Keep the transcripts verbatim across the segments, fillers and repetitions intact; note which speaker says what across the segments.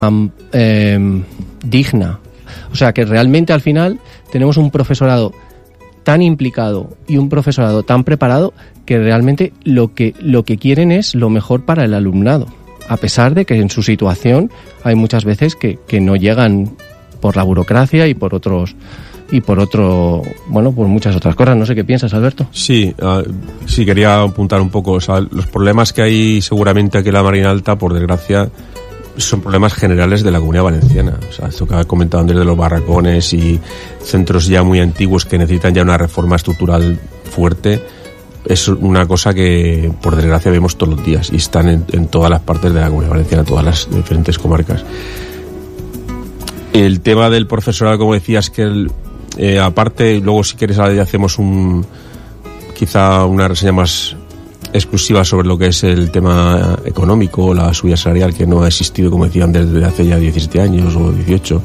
Speaker 1: um, eh, digna. O sea que realmente al final tenemos un profesorado tan implicado y un profesorado tan preparado que realmente lo que, lo que quieren es lo mejor para el alumnado, a pesar de que en su situación hay muchas veces que, que no llegan por la burocracia y por otros y por otro, bueno, por muchas otras cosas. No sé qué piensas, Alberto.
Speaker 2: Sí, uh, sí, quería apuntar un poco. O sea, los problemas que hay seguramente aquí en la Marina Alta, por desgracia, son problemas generales de la Comunidad Valenciana. O sea, esto que ha comentado Andrés de los barracones y centros ya muy antiguos que necesitan ya una reforma estructural fuerte, es una cosa que, por desgracia, vemos todos los días y están en, en todas las partes de la Comunidad Valenciana, todas las diferentes comarcas. El tema del profesorado, como decías, que el, eh, aparte, luego si quieres ya hacemos un quizá una reseña más exclusiva sobre lo que es el tema económico, la subida salarial, que no ha existido, como decían, desde hace ya diecisiete años o dieciocho,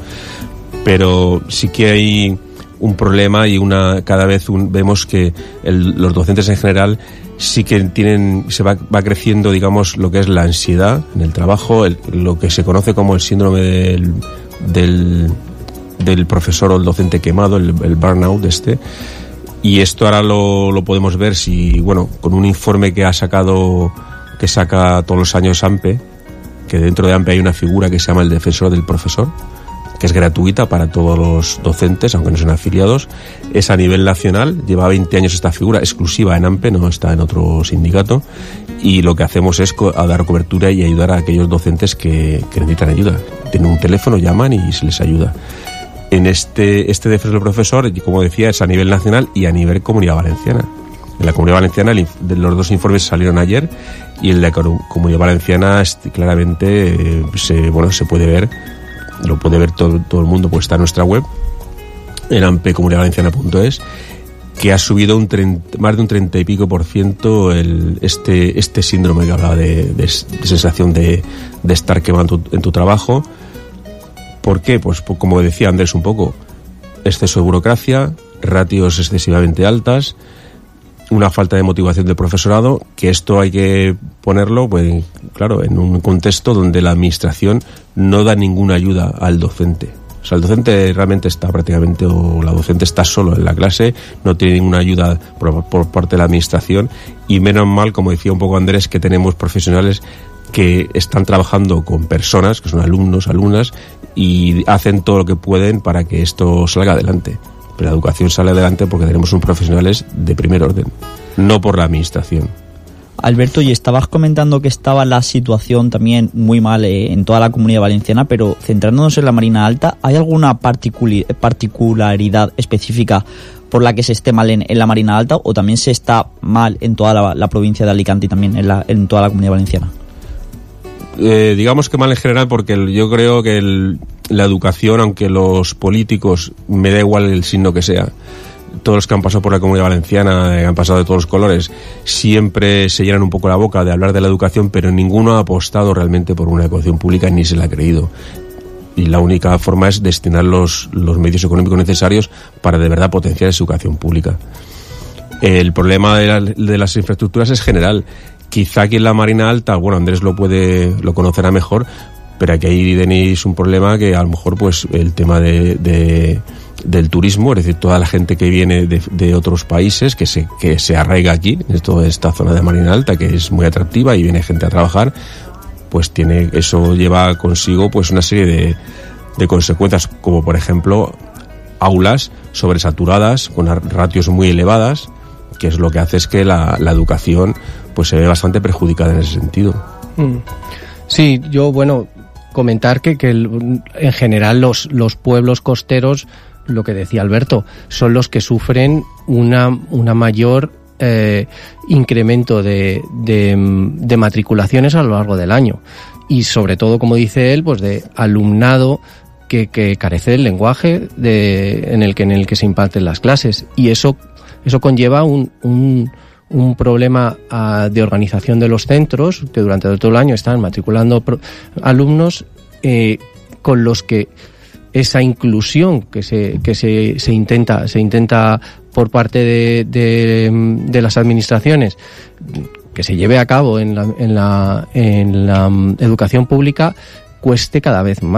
Speaker 2: pero sí que hay un problema y una cada vez un, vemos que el, los docentes en general sí que tienen, se va, va creciendo, digamos, lo que es la ansiedad en el trabajo, el, lo que se conoce como el síndrome del, del, del profesor o el docente quemado, el, el burnout este. Y esto ahora lo, lo podemos ver si, bueno, con un informe que ha sacado, que saca todos los años AMPE, que dentro de AMPE hay una figura que se llama el defensor del profesor, que es gratuita para todos los docentes, aunque no sean afiliados. Es a nivel nacional, lleva veinte años esta figura, exclusiva en AMPE, no está en otro sindicato, y lo que hacemos es co- a dar cobertura y ayudar a aquellos docentes que, que necesitan ayuda. Tienen un teléfono, llaman y se les ayuda. En este, este defensor del profesor, como decía, es a nivel nacional y a nivel Comunidad Valenciana. En la Comunidad Valenciana, el, de los dos informes salieron ayer, y en la Comunidad Valenciana este, claramente eh, se, bueno, se puede ver, lo puede ver todo, todo el mundo, pues está en nuestra web, en ampe comunidad valenciana punto es, que ha subido un treinta, más de un treinta y pico por ciento el, este, este síndrome que hablaba de, de, de sensación de, de estar quemado en tu, en tu trabajo. ¿Por qué? Pues como decía Andrés un poco, exceso de burocracia, ratios excesivamente altas, una falta de motivación del profesorado, que esto hay que ponerlo, pues claro, en un contexto donde la administración no da ninguna ayuda al docente. O sea, el docente realmente está prácticamente, o la docente está solo en la clase, no tiene ninguna ayuda por, por parte de la administración, y menos mal, como decía un poco Andrés, que tenemos profesionales que están trabajando con personas, que son alumnos, alumnas, y hacen todo lo que pueden para que esto salga adelante. Pero la educación sale adelante porque tenemos unos profesionales de primer orden, no por la administración.
Speaker 3: Alberto, y estabas comentando que estaba la situación también muy mal eh, en toda la Comunidad Valenciana, pero centrándonos en la Marina Alta, ¿hay alguna particuli- particularidad específica por la que se esté mal en, en la Marina Alta, o también se está mal en toda la, la provincia de Alicante y también en, la, en toda la Comunidad Valenciana?
Speaker 2: Eh, digamos que mal en general, porque el, yo creo que el, la educación, aunque los políticos, me da igual el signo que sea, todos los que han pasado por la Comunidad Valenciana, eh, han pasado de todos los colores, siempre se llenan un poco la boca de hablar de la educación, pero ninguno ha apostado realmente por una educación pública ni se la ha creído. Y la única forma es destinar los, los medios económicos necesarios para de verdad potenciar esa educación pública. El problema de, la, de las infraestructuras es general. Quizá aquí en la Marina Alta, bueno, Andrés lo puede, lo conocerá mejor, pero aquí ahí tenéis un problema que a lo mejor pues el tema de, de del turismo, es decir, toda la gente que viene de, de otros países, que se, que se arraiga aquí, en toda esta zona de Marina Alta, que es muy atractiva y viene gente a trabajar, pues tiene, eso lleva consigo pues una serie de, de consecuencias, como por ejemplo aulas sobresaturadas, con ratios muy elevadas, que es lo que hace es que la, la educación pues se ve bastante perjudicada en ese sentido.
Speaker 1: Sí, yo, bueno, comentar que, que el, en general los, los pueblos costeros, lo que decía Alberto, son los que sufren una, una mayor eh, incremento de, de, de matriculaciones a lo largo del año. Y sobre todo, como dice él, pues de alumnado que, que carece del lenguaje de, en el que en el que se imparten las clases. Y eso, eso conlleva un, un un problema uh, de organización de los centros, que durante todo el año están matriculando pro- alumnos eh, con los que esa inclusión que se que se, se intenta se intenta por parte de, de, de las administraciones que se lleve a cabo en la en la en la um, educación pública, cueste cada vez más.